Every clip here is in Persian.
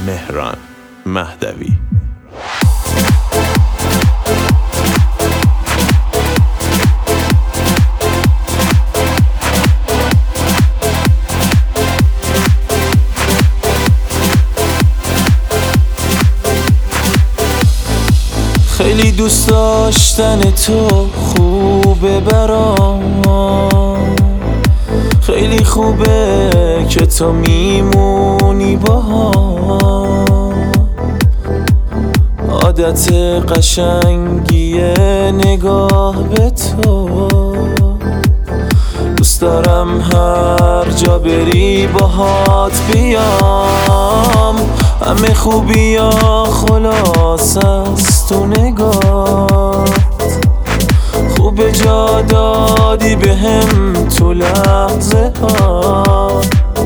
مهران مهدوی. خیلی دوست داشتن تو خوبه برام، خیلی خوبه که تو میمونی باهام. عادت قشنگی نگاه به تو، دوست دارم هر جا بری باهات بیام. همه خوبی ها خلاص از تو نگاه، خوب جا دادی بهم تو لحظه ها.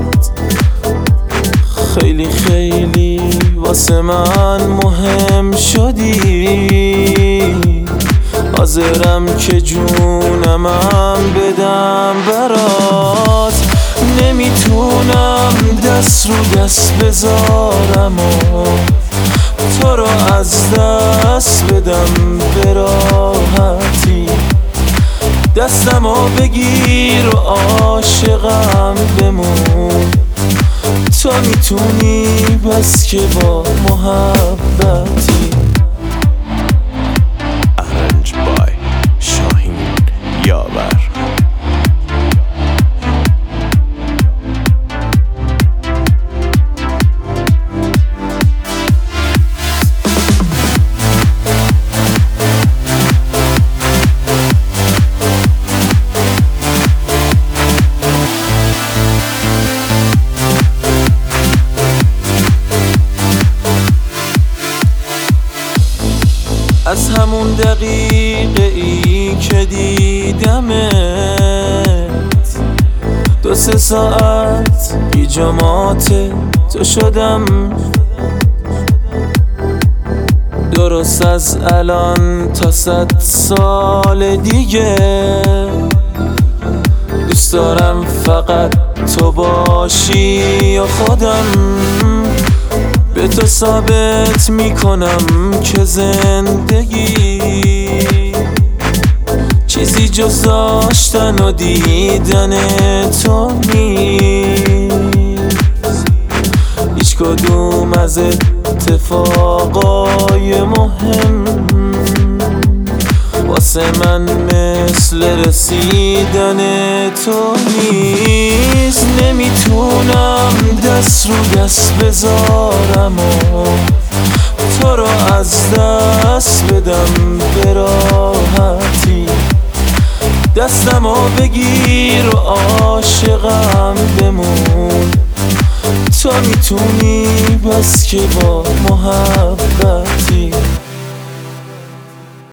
خیلی خیلی واسه من مهم شدی، حاضرم که جونمم بدم برات. نمیتونم دست رو دست بذارم و تو رو از دست بدم به راحتی. دستمو بگیر و عاشقم بمون، تو میتونی بس که با محبتی. ارنج بای شاهین یاور. از همون دقیقه ای که دیدمت، 2-3 ساعت بیجامات تو شدم. درست از الان تا 100 سال دیگه دوست دارم فقط تو باشی و خودم به تو ثابت میکنم که زندگی چیزی جز داشتن و دیدن تو نیست. هیچ کدوم از اتفاقای مهم واسه من مثل رسیدن تو نیست. نمیتونم دست رو دست بذارم و تو رو از دست بدم به راحتی. دستمو بگیر و عاشقم بمون، تو میتونی بس که با محبتی.